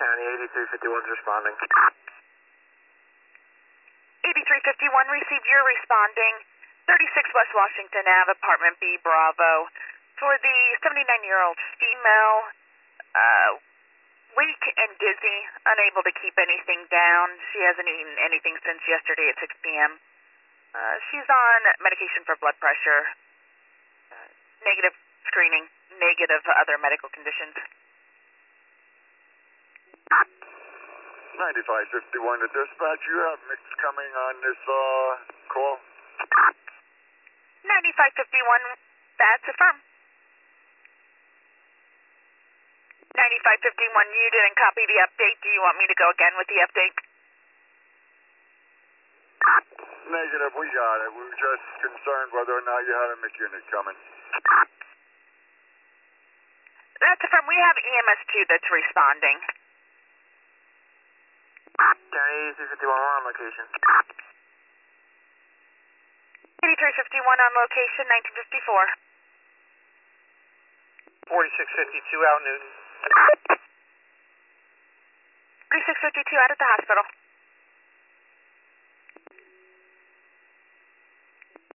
County, 8351 is responding. 8351, received, you're responding. 36 West Washington Ave, apartment B, Bravo. For the 79-year-old female, weak and dizzy, unable to keep anything down. She hasn't eaten anything since yesterday at 6 p.m. She's on medication for blood pressure, negative screening, negative other medical conditions. 9551 to dispatch, you have mix coming on this call? 9551, that's affirmed. 9551, you didn't copy the update. Do you want me to go again with the update? Negative, we got it. We were just concerned whether or not you had a MIC unit coming. That's affirmed. We have EMS2 that's responding. County, 8351, we're on location. 8351 on location, 1954. 4652 out, Newton. 4652 out at the hospital.